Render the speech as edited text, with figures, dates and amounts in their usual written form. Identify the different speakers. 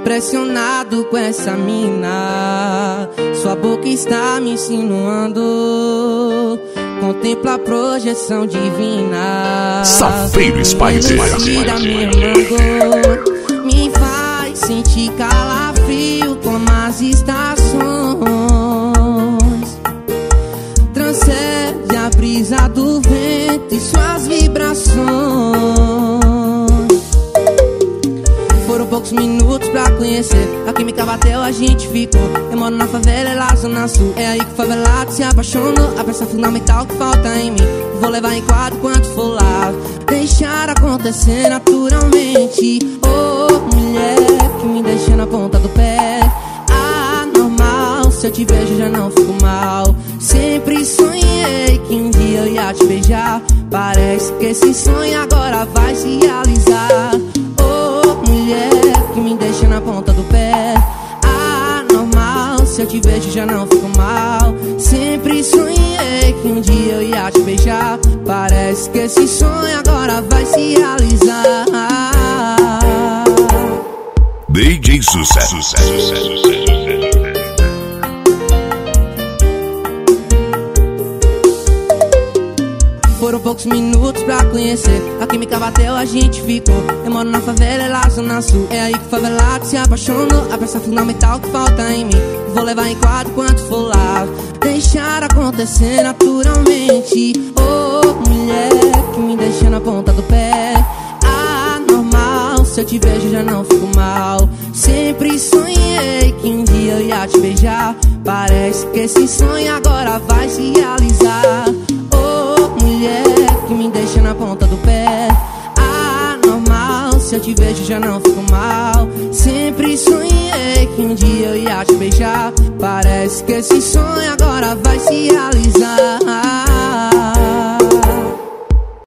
Speaker 1: impressionado com essa mina. Sua boca está me insinuando. Contempla a projeção divina.
Speaker 2: Safeiro Spider
Speaker 1: me faz sentir calafrio como as estações. Transcende a brisa do vento e suas vibrações. Foram poucos minutos pra conhecer. A química bateu, a gente ficou. Eu moro na favela, ela zona sul. É aí que o favelado se apaixonou. A peça fundamental que falta em mim vou levar em quadro quanto for lá. Deixar acontecer naturalmente. Oh, mulher que me deixa na ponta do pé. Anormal, se eu te vejo já não fico mal. Sempre sonhei que um dia eu ia te beijar. Parece que esse sonho agora vai se realizar. Mulher que me deixa na ponta do pé. Anormal, se eu te vejo já não fico mal. Sempre sonhei que um dia eu ia te beijar. Parece que esse sonho agora vai se realizar.
Speaker 2: DJ Sucesso.
Speaker 1: Foram poucos minutos pra conhecer. A química bateu, a gente ficou. Eu moro na favela, ela zona sul. É aí que o favelado se apaixonou. A peça fundamental que falta em mim vou levar em quadro quanto for lá. Deixar acontecer naturalmente. Oh, mulher que me deixa na ponta do pé. Anormal, se eu te vejo já não fico mal. Sempre sonhei que um dia eu ia te beijar. Parece que esse sonho agora vai se realizar. Mulher que me deixa na ponta do pé. Anormal, se eu te vejo já não fico mal. Sempre sonhei que um dia eu ia te beijar. Parece que esse sonho agora